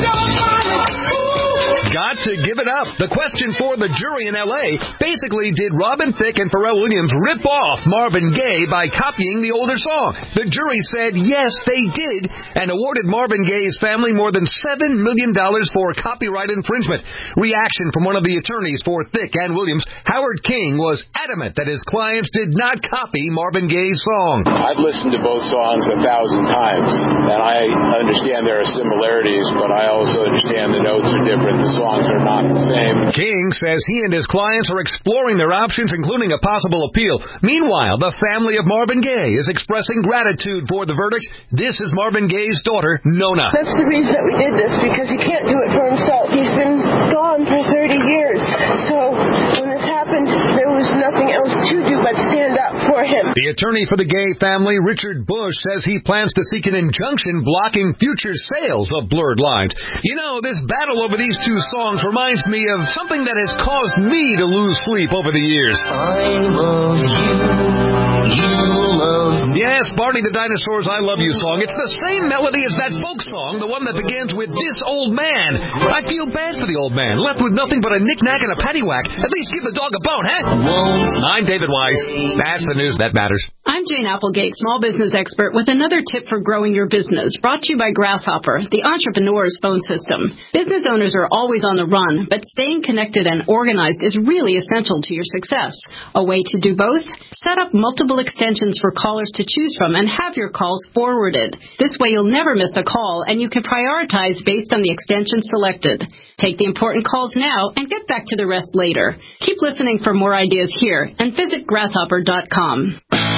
Got to give it up. The question for the jury in L A, basically, did Robin Thicke and Pharrell Williams rip off Marvin Gaye by copying the older song? The jury said yes, they did, and awarded Marvin Gaye's family more than seven million dollars for copyright infringement. Reaction from one of the attorneys for Thicke and Williams, Howard King, was adamant that his clients did not copy Marvin Gaye's song. I've listened to both songs a thousand times, and I understand there are similarities, but I also understand the notes are different. The songs are not the same. King says he and his clients are exploring their options, including a possible appeal. Meanwhile, the family of Marvin Gaye is expressing gratitude for the verdict. This is Marvin Gaye's daughter, Nona. That's the reason that we did this, because he can't do it for himself. He's been gone for thirty years. So when this happened, there was nothing else to do but stand up for him. The attorney for the Gaye family, Richard Bush, says he plans to seek an injunction blocking future sales of Blurred Lines. You know, this battle over these two songs reminds me of something that has caused me to lose sleep over the years. I love you. You love me. Yes, Barney the Dinosaur's I Love You song. It's the same melody as that folk song, the one that begins with This Old Man. I feel bad for the old man, left with nothing but a knick-knack and a paddywhack. At least give the dog a bone, huh? I'm David Weiss. That's the news that matters. I'm Jane Applegate, small business expert, with another tip for growing your business, brought to you by Grasshopper, the entrepreneur's phone system. Business owners are always on the run, but staying connected and organized is really essential to your success. A way to do both? Set up multiple extensions for callers to choose from and have your calls forwarded. This way you'll never miss a call, and you can prioritize based on the extension selected. Take the important calls now and get back to the rest later. Keep listening for more ideas here, and visit grasshopper dot com.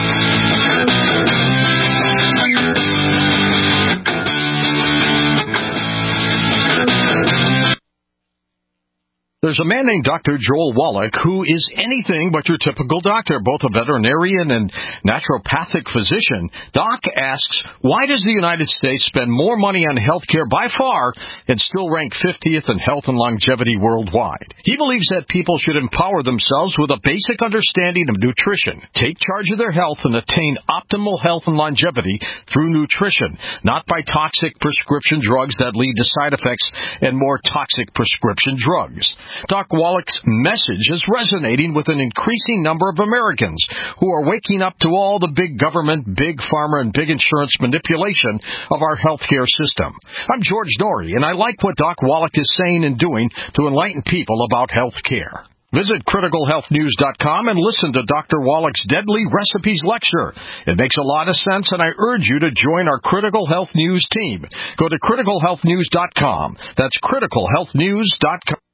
There's a man named Doctor Joel Wallach who is anything but your typical doctor, both a veterinarian and naturopathic physician. Doc asks, why does the United States spend more money on health care by far and still rank fiftieth in health and longevity worldwide? He believes that people should empower themselves with a basic understanding of nutrition, take charge of their health, and attain optimal health and longevity through nutrition, not by toxic prescription drugs that lead to side effects and more toxic prescription drugs. Doc Wallach's message is resonating with an increasing number of Americans who are waking up to all the big government, big pharma, and big insurance manipulation of our healthcare system. I'm George Norrie, and I like what Doc Wallach is saying and doing to enlighten people about health care. Visit critical health news dot com and listen to Doctor Wallach's Deadly Recipes lecture. It makes a lot of sense, and I urge you to join our Critical Health News team. Go to critical health news dot com. That's critical health news dot com.